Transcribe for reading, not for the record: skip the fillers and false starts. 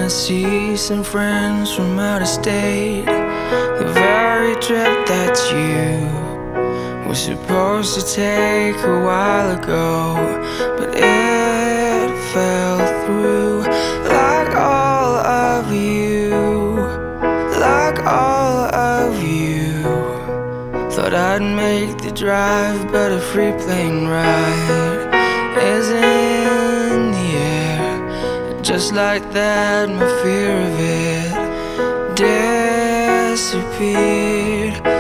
I see some friends from out of state. The very trip that you were supposed to take a while ago, but it fell through. Like all of you, like all of you, thought I'd make the drive, but a free plane ride is in the air. Just like that, my fear of it disappeared.